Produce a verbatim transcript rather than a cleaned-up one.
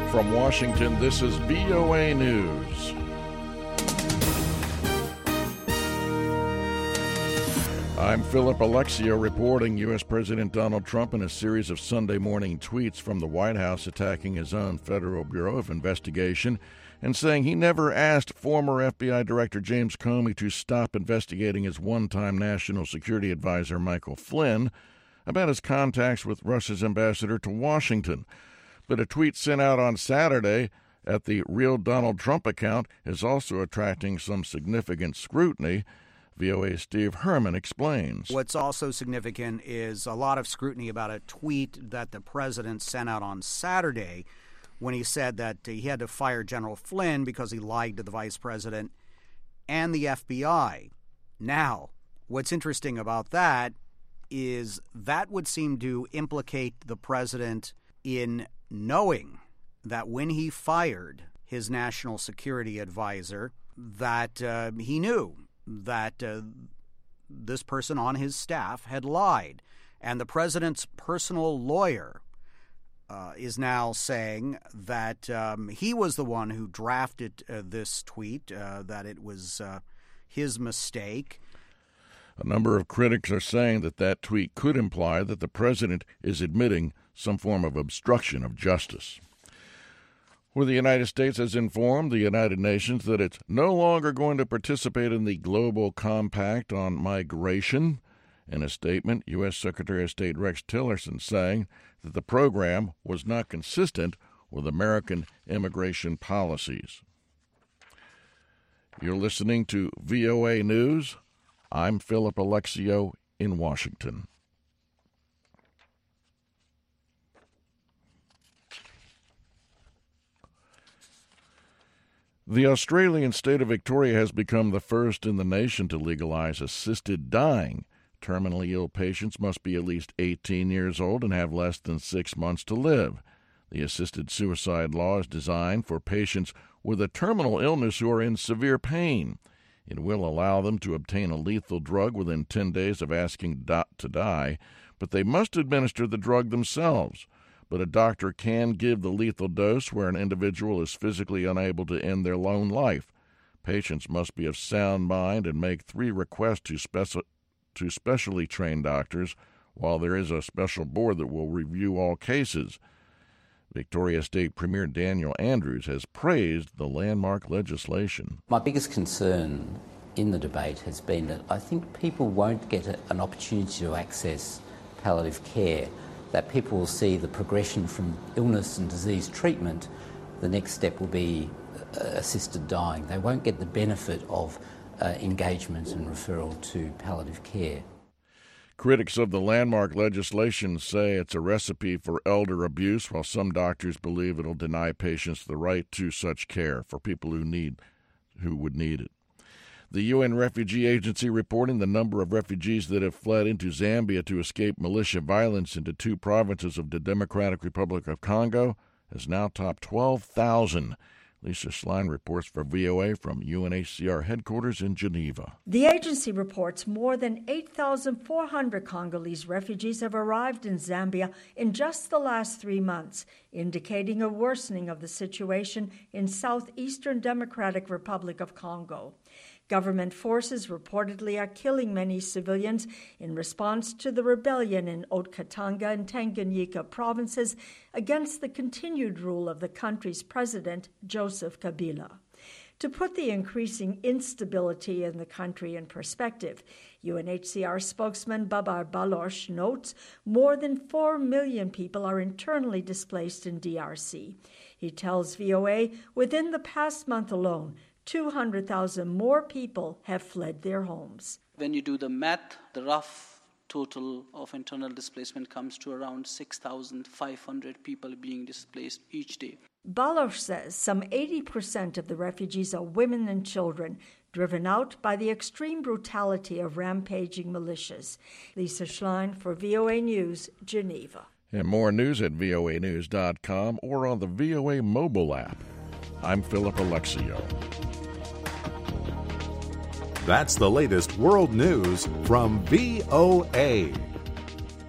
From Washington, this is V O A News. I'm Philip Alexio reporting. U S. President Donald Trump in a series of Sunday morning tweets from the White House attacking his own Federal Bureau of Investigation and saying he never asked former F B I Director James Comey to stop investigating his one-time National Security Advisor Michael Flynn about his contacts with Russia's ambassador to Washington. But a tweet sent out on Saturday at the Real Donald Trump account is also attracting some significant scrutiny. V O A's Steve Herman explains. What's also significant is a lot of scrutiny about a tweet that the president sent out on Saturday when he said that he had to fire General Flynn because he lied to the vice president and the F B I. Now, what's interesting about that is that would seem to implicate the president in knowing that when he fired his national security advisor, that uh, he knew that uh, this person on his staff had lied. And the president's personal lawyer uh, is now saying that um, he was the one who drafted uh, this tweet, uh, that it was uh, his mistake. A number of critics are saying that that tweet could imply that the president is admitting some form of obstruction of justice. Well, the United States has informed the United Nations that it's no longer going to participate in the Global Compact on Migration. In a statement, U S. Secretary of State Rex Tillerson saying that the program was not consistent with American immigration policies. You're listening to V O A News. I'm Philip Alexio in Washington. The Australian state of Victoria has become the first in the nation to legalize assisted dying. Terminally ill patients must be at least eighteen years old and have less than six months to live. The assisted suicide law is designed for patients with a terminal illness who are in severe pain. It will allow them to obtain a lethal drug within ten days of asking to die, but they must administer the drug themselves. But a doctor can give the lethal dose where an individual is physically unable to end their own life. Patients must be of sound mind and make three requests to, speci- to specially trained doctors, while there is a special board that will review all cases. Victoria State Premier Daniel Andrews has praised the landmark legislation. My biggest concern in the debate has been that I think people won't get a, an opportunity to access palliative care, that people will see the progression from illness and disease treatment. The next step will be uh, assisted dying. They won't get the benefit of uh, engagement and referral to palliative care. Critics of the landmark legislation say it's a recipe for elder abuse, while some doctors believe it'll deny patients the right to such care for people who need, who would need it. The U N Refugee Agency reporting the number of refugees that have fled into Zambia to escape militia violence into two provinces of the Democratic Republic of Congo has now topped twelve thousand. Lisa Schlein reports for V O A from U N H C R headquarters in Geneva. The agency reports more than eight thousand four hundred Congolese refugees have arrived in Zambia in just the last three months, indicating a worsening of the situation in southeastern Democratic Republic of Congo. Government forces reportedly are killing many civilians in response to the rebellion in Haut-Katanga and Tanganyika provinces against the continued rule of the country's president, Joseph Kabila. To put the increasing instability in the country in perspective, U N H C R spokesman Babar Baloch notes more than four million people are internally displaced in D R C. He tells V O A within the past month alone, two hundred thousand more people have fled their homes. When you do the math, the rough total of internal displacement comes to around six thousand five hundred people being displaced each day. Baloch says some eighty percent of the refugees are women and children, driven out by the extreme brutality of rampaging militias. Lisa Schlein for V O A News, Geneva. And more news at V O A news dot com or on the V O A mobile app. I'm Philip Alexio. That's the latest world news from V O A.